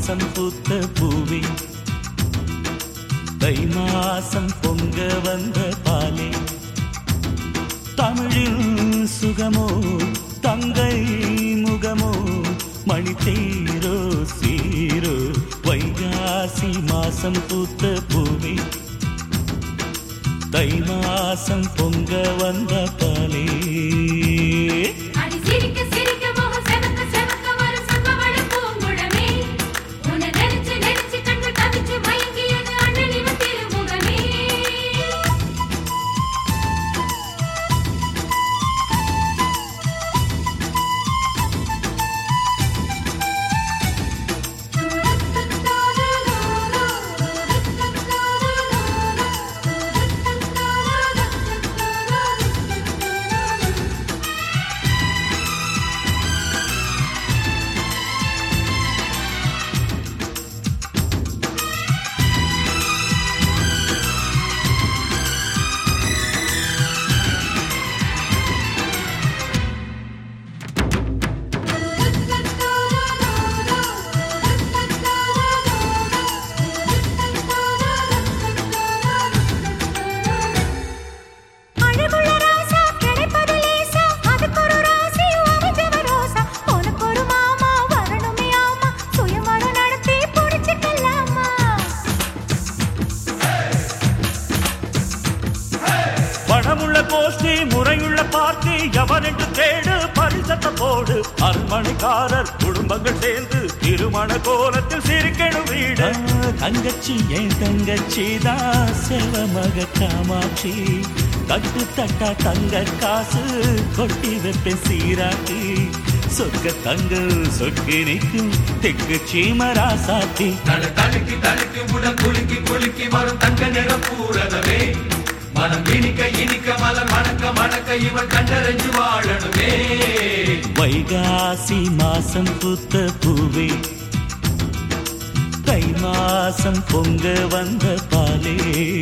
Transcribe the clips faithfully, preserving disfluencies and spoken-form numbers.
மாசம் பூத்த பூவே தை மாசம் பொங்க வந்த பாலே தமிழில் சுகமோ தங்கை முகமோ மணித்தேரோ சீரோ வைகாசி மாசம் பூத்த பூவே தை மாசம் பொங்க வந்த பாலே கோஷ்டி முறையுள்ள பார்ட்டி எவரென்று தேடு பரிசத்த போடு அரண்மனைக்காரர் குடும்பங்கள் சேர்ந்து திருமண கோலத்தில் சிரிக்கணும் வீடு தங்கச்சி என் தங்கச்சி தான் செல்வமக காமாட்சி தட்டு தட்டா தங்க காசு கொட்டி வைப்பேன் சீராட்டி சொக்க தங்க சொக்கி நிற்கும் தெக்கு சீமரா சாத்தி தடுக்கி தடுக்கி உடல் குலுக்கி குலுக்கி வரும் தங்க நிறம் பூரதவே மனம் இனிக்க இனிக்க மலர் மணக்க மணக்க இவன் கண்டறிஞ்சு வாழணுமே வைகாசி மாசம் பூத்த பூவே தை மாசம் பொங்க வந்த பாலே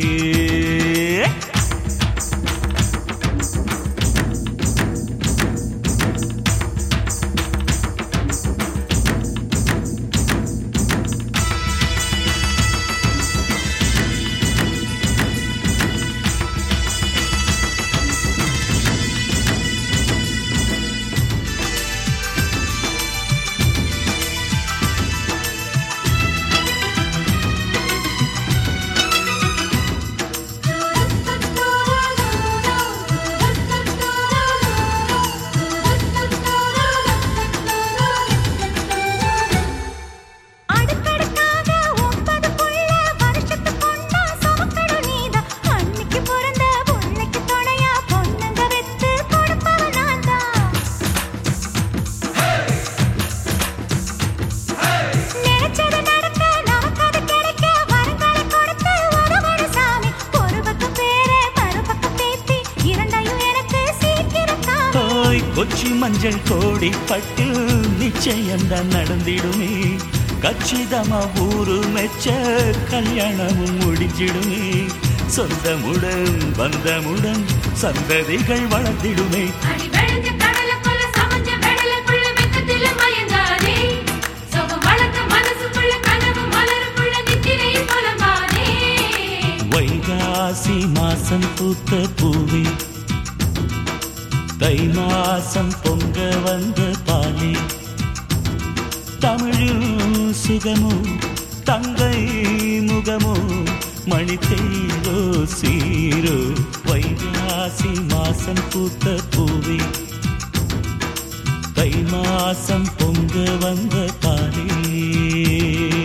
கொச்சி மஞ்சள் கோடி பட்டு நிச்சயம்தான் நடந்திடுமே கச்சிதமா ஊரு மெச்ச கல்யாணமும் முடிஞ்சிடுமே சொந்தமுடன் பந்தமுடன் சந்ததிகள் வளர்ந்திடுமே வைகாசி மாசம் பூத்த பூவே தை மாசம் பொங்க வந்த பாலே தமிழில் சுகமோ தங்கை முகமோ மணித்தேரோ சீரோ வைகாசி மாசம் பூத்த பூவே தை மாசம் பொங்க வந்த பாலே